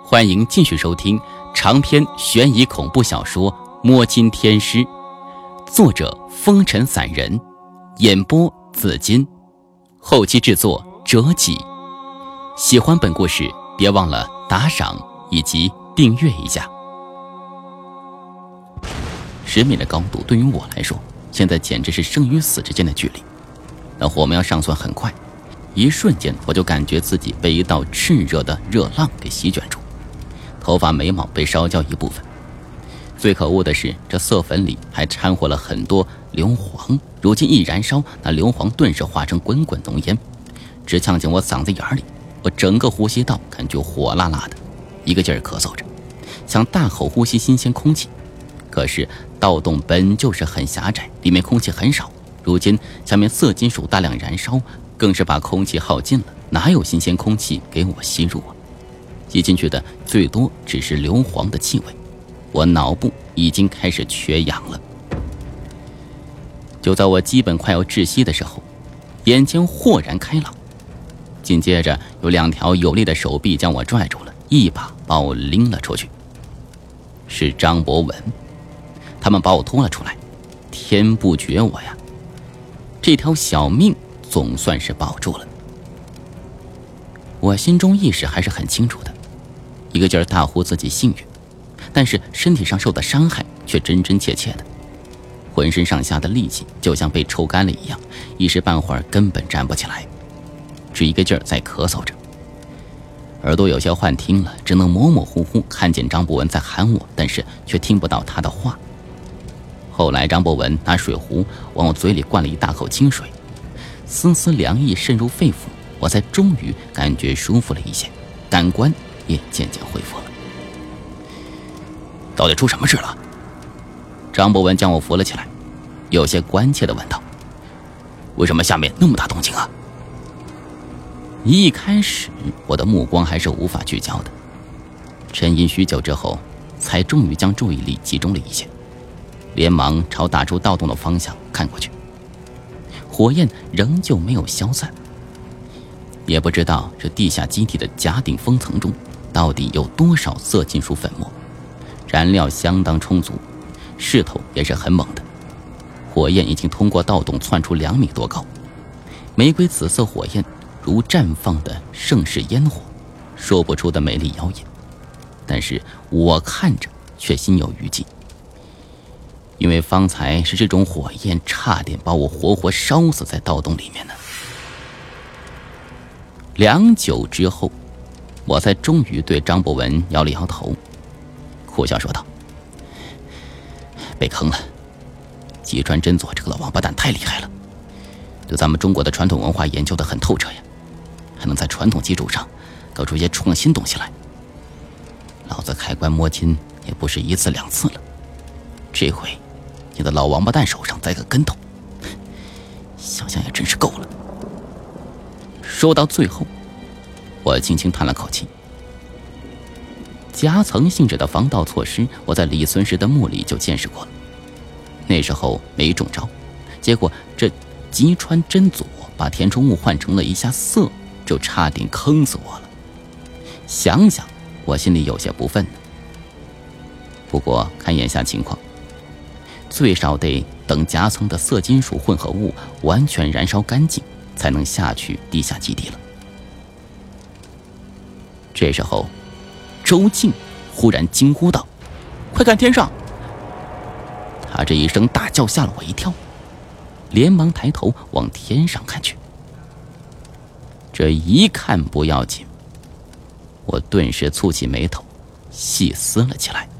欢迎继续收听长篇悬疑恐怖小说《摸金天师》，作者风尘散人，演播紫金，后期制作折戟。喜欢本故事别忘了打赏以及订阅一下。10米的高度对于我来说现在简直是生与死之间的距离，但火苗上窜很快，一瞬间我就感觉自己被一道炽热的热浪给席卷住，头发眉毛被烧焦一部分。最可恶的是，这色粉里还掺和了很多硫磺，如今一燃烧，那硫磺顿时化成滚滚浓烟，直呛进我嗓子眼里。我整个呼吸道感觉火辣辣的，一个劲儿咳嗽着，想大口呼吸新鲜空气。可是盗洞本就是很狭窄，里面空气很少，如今下面色金属大量燃烧，更是把空气耗尽了，哪有新鲜空气给我吸入啊？吸进去的最多只是硫磺的气味，我脑部已经开始缺氧了。就在我基本快要窒息的时候，眼前豁然开朗，紧接着有2条有力的手臂将我拽住了，一把把我拎了出去。是张博文，他们把我拖了出来，天不绝我呀，这条小命总算是保住了。我心中意识还是很清楚的，一个劲儿大呼自己幸运，但是身体上受的伤害却真真切切的，浑身上下的力气就像被抽干了一样，一时半会儿根本站不起来，只一个劲儿在咳嗽着，耳朵有些幻听了，只能模模糊糊看见张博文在喊我，但是却听不到他的话。后来张博文拿水壶往我嘴里灌了一大口清水，丝丝凉意渗入肺腑，我才终于感觉舒服了一些，感官也渐渐恢复了。到底出什么事了？张博文将我扶了起来，有些关切地问道：为什么下面那么大动静啊？一开始我的目光还是无法聚焦的，沉吟许久之后，才终于将注意力集中了一些，连忙朝打出盗洞的方向看过去，火焰仍旧没有消散。也不知道这地下基地的甲顶封层中到底有多少色金属粉末，燃料相当充足，势头也是很猛的，火焰已经通过盗洞窜出2米多高，玫瑰紫色火焰如绽放的盛世烟火，说不出的美丽妖艳。但是我看着却心有余悸，因为方才是这种火焰差点把我活活烧死在盗洞里面呢。良久之后，我才终于对张博文摇了摇头，苦笑说道：被坑了，吉川真佐这个老王八蛋太厉害了，对咱们中国的传统文化研究得很透彻呀，还能在传统基础上搞出一些创新东西来。老子开棺摸金也不是1次2次了，这回你的老王八蛋手上栽个跟头，想想也真是够了。说到最后，我轻轻叹了口气。夹层性质的防盗措施，我在李存实的墓里就见识过了，那时候没中招，结果这吉川真佐把填充物换成了一下色，就差点坑死我了。想想我心里有些不忿呢。不过看眼下情况，最少得等夹层的色金属混合物完全燃烧干净，才能下去地下基地了。这时候周静忽然惊呼道：快看天上！他这一声大叫吓了我一跳，连忙抬头往天上看去。这一看不要紧，我顿时蹙起眉头，细思了起来。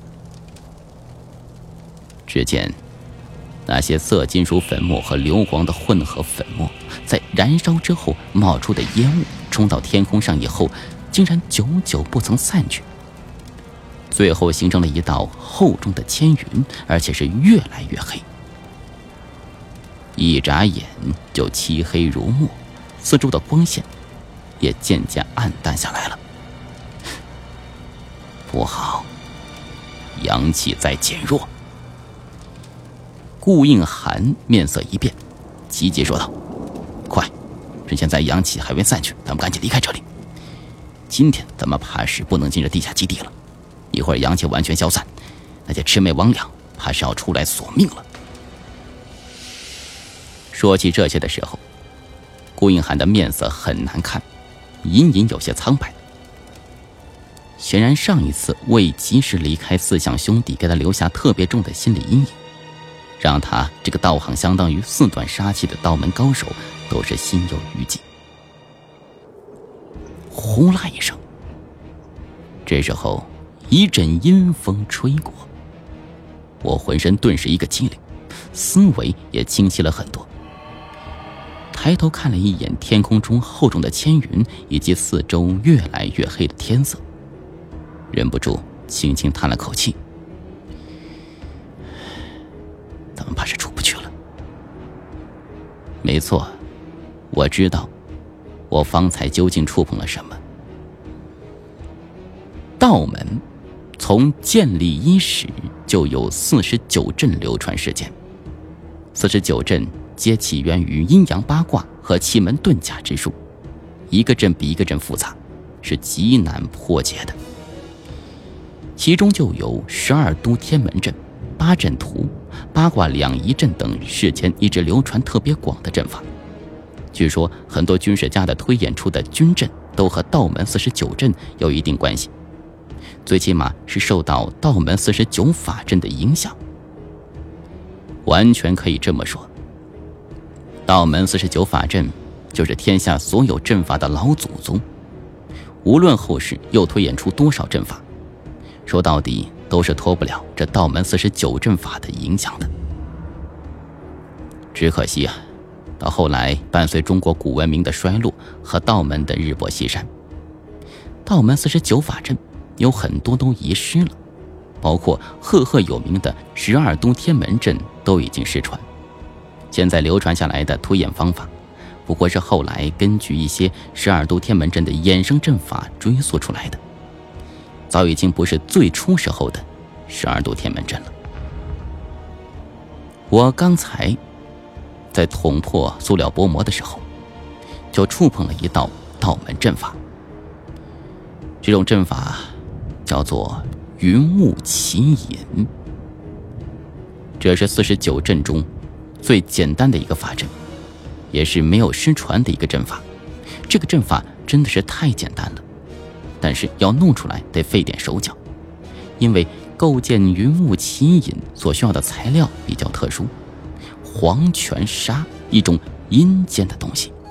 只见那些色金属粉末和硫磺的混合粉末在燃烧之后冒出的烟雾冲到天空上以后，竟然久久不曾散去，最后形成了一道厚重的千云，而且是越来越黑，一眨眼就漆黑如墨，四周的光线也渐渐暗淡下来了。不好，阳气在减弱。顾应寒面色一变，急急说道：快，趁现在阳气还未散去，咱们赶紧离开这里。 今天咱们怕是不能进这地下基地了。一会儿阳气完全消散，那些魑魅魍魉怕是要出来索命了。说起这些的时候，顾应涵的面色很难看，隐隐有些苍白。显然上一次未及时离开四象兄弟给他留下特别重的心理阴影，让他这个道行相当于4段杀气的道门高手都是心有余悸。呼啦一声，这时候一阵阴风吹过，我浑身顿时一个激灵，思维也清晰了很多。抬头看了一眼天空中厚重的千云以及四周越来越黑的天色，忍不住轻轻叹了口气，咱们怕是出不去了。没错，我知道我方才究竟触碰了什么。道门从建立伊始就有49阵流传世间，49阵皆起源于阴阳八卦和奇门遁甲之术，一个阵比一个阵复杂，是极难破解的。其中就有12都天门阵、八阵图、八卦两仪阵等世间一直流传特别广的阵法。据说很多军事家的推演出的军阵都和道门49阵有一定关系，最起码是受到道门49法阵的影响。完全可以这么说，道门49法阵就是天下所有阵法的老祖宗，无论后世又推演出多少阵法，说到底都是脱不了这道门49阵法的影响的。只可惜啊，到后来伴随中国古文明的衰落和道门的日薄西山，道门49法阵有很多都遗失了，包括赫赫有名的12都天门阵都已经失传。现在流传下来的推演方法，不过是后来根据一些12都天门阵的衍生阵法追溯出来的，早已经不是最初时候的12都天门阵了。我刚才在捅破塑料薄膜的时候，就触碰了一道道门阵法。这种阵法叫做云雾奇隐，这是49阵中最简单的一个法阵，也是没有失传的一个阵法。这个阵法真的是太简单了，但是要弄出来得费点手脚，因为构建云雾奇隐所需要的材料比较特殊，黄泉砂，一种阴间的东西。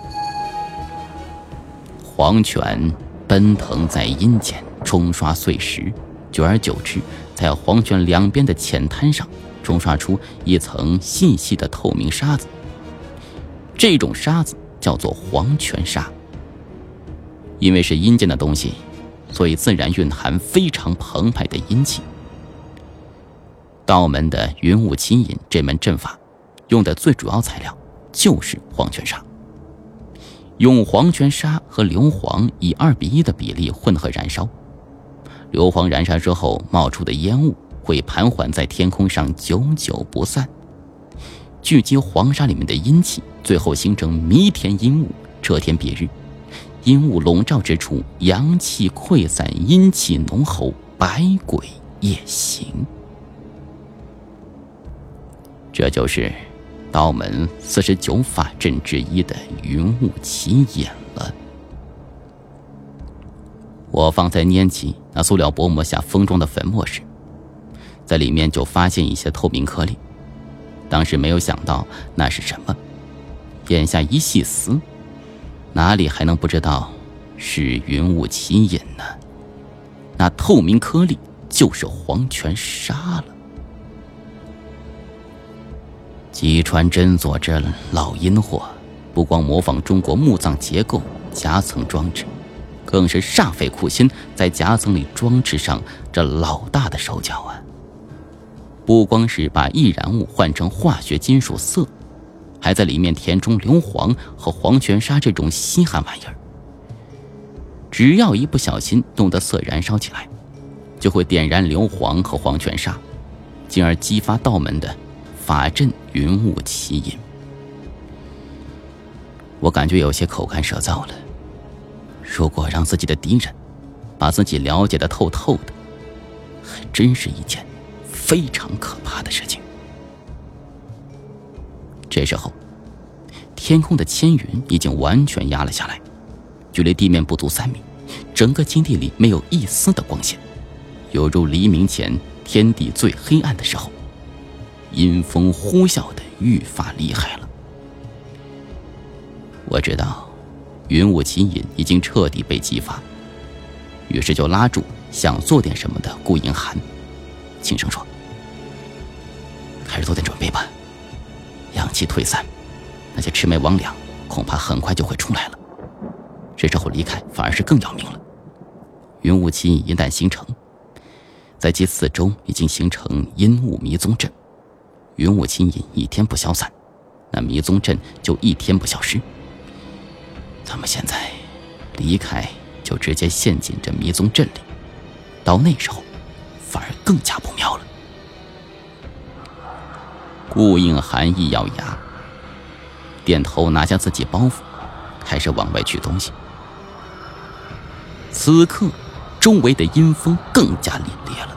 黄泉奔腾在阴间，冲刷碎石，久而久之，在黄泉两边的浅滩上冲刷出一层细细的透明沙子，这种沙子叫做黄泉砂。因为是阴间的东西，所以自然蕴含非常澎湃的阴气。道门的云雾奇隐这门阵法用的最主要材料就是黄泉砂，用黄泉砂和硫磺以2:1的比例混合燃烧，硫磺燃烧之后冒出的烟雾会盘桓在天空上，久久不散，聚集黄沙里面的阴气，最后形成弥天阴雾，遮天蔽日。阴雾笼罩之处，阳气溃散，阴气浓厚，百鬼夜行。这就是道门49法阵之一的云雾奇隐了。我方在拈起那塑料薄膜下封装的粉末时，在里面就发现一些透明颗粒，当时没有想到那是什么，眼下一细思，哪里还能不知道是云雾奇隐呢？那透明颗粒就是黄泉砂了。吉川真佐这老阴货，不光模仿中国墓葬结构夹层装置，更是煞费苦心在夹层里装置上这老大的手脚啊！不光是把易燃物换成化学金属色，还在里面填充硫磺和黄泉砂这种稀罕玩意儿。只要一不小心弄得色燃烧起来，就会点燃硫磺和黄泉砂，进而激发道门的法阵云雾奇隐。我感觉有些口干舌燥了，如果让自己的敌人把自己了解得透透的，还真是一件非常可怕的事情。这时候，天空的千云已经完全压了下来，距离地面不足3米，整个基地里没有一丝的光线，犹如黎明前天地最黑暗的时候。阴风呼啸的愈发厉害了。我知道云雾奇隐已经彻底被激发，于是就拉住想做点什么的顾影寒，轻声说：“还是做点准备吧，阳气退散，那些魑魅魍魉恐怕很快就会出来了，这时候离开反而是更要命了。云雾奇隐一旦形成，在其四周已经形成阴雾迷踪阵，云雾奇隐一天不消散，那迷踪阵就一天不消失。咱们现在离开，就直接陷进这迷踪阵里，到那时候反而更加不妙了。”顾应寒一咬牙，点头拿下自己包袱，开始往外取东西。此刻周围的阴风更加凛冽了，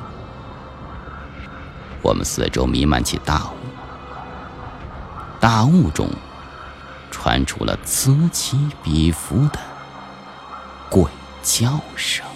我们四周弥漫起大雾，大雾中传出了此起彼伏的鬼叫声。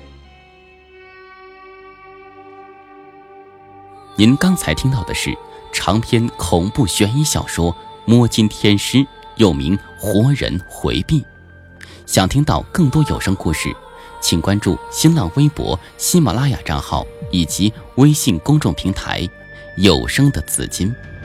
您刚才听到的是长篇恐怖悬疑小说《摸金天师》，又名《活人回避》。想听到更多有声故事，请关注新浪微博、喜马拉雅账号以及微信公众平台有声的紫金。